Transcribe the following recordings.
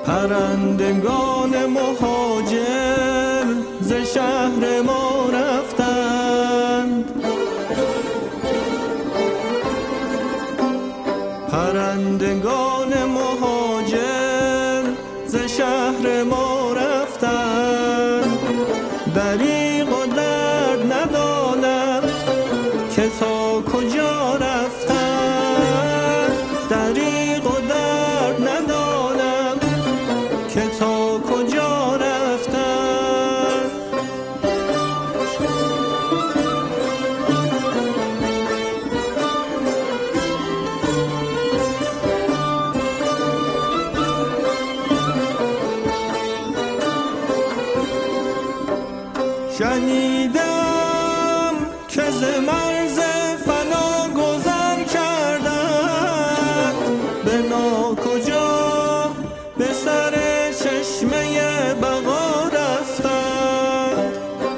پرندگان مهاجر ز شهر ما رفتند، پرندگان مهاجر ز شهر ما رفتند. دریغ و درد ندانم که تا کجا رفتند، دریغ و درد ندانم که تا کجا رفتند. شنیدم که ز مرز فنا گذر کردند، به ناکجا به سر چشمه بقا رفتند.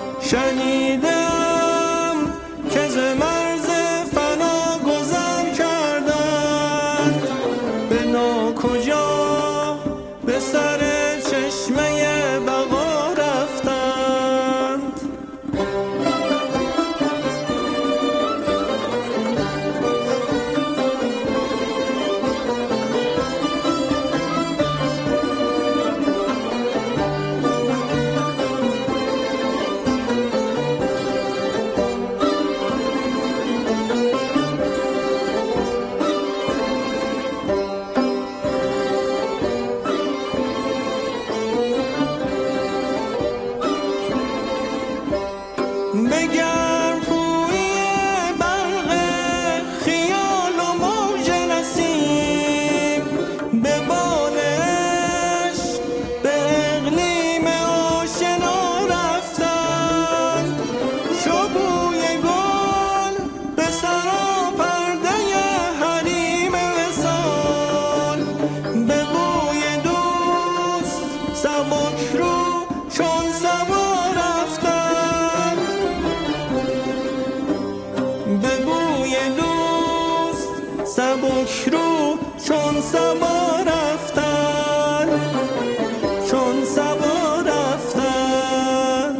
شنیدم که ز مرز فنا گذر کردند، به ناکجا به سر چشمه بقا رفتند. بگرم پویی برق خیال و موج نسیم، به بالش به اقلیم آشنا رفتند. چو بوی گل به سراپرده حریم وصال، به بوی دوست سبک رو چون صبا رفتند، به بوی دوست سبک رو چون صبا رفتند، چون صبا رفتند.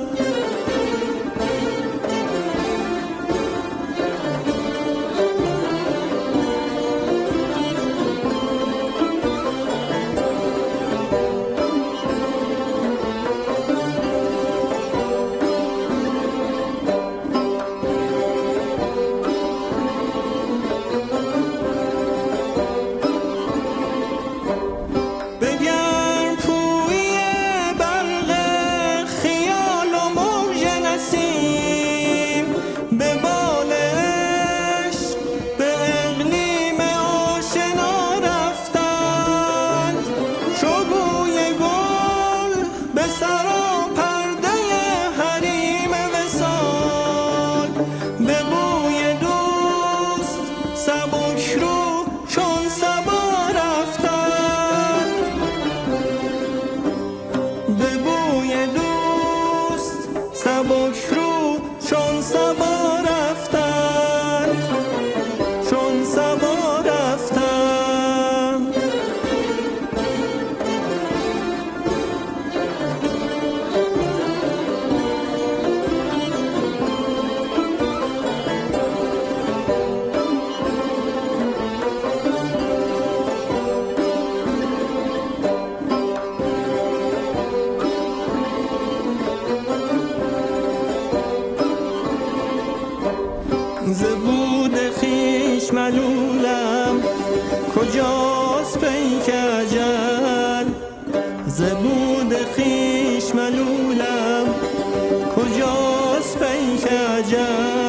بگرم پویی برق خیال و موج نسیم، به بالش به اقلیم آشنا رفتند. چو بوی گل به سراپرده حریم وصال، به بوی دوست سبک رو چون صبا رفتند، به بوی دوست سبک رو چون صبا رفتند، چون صبا رفتند. ز بود خویش ملولم، کجاست پیک اجل؟ ز بود خویش ملولم، کجاست پیک اجل؟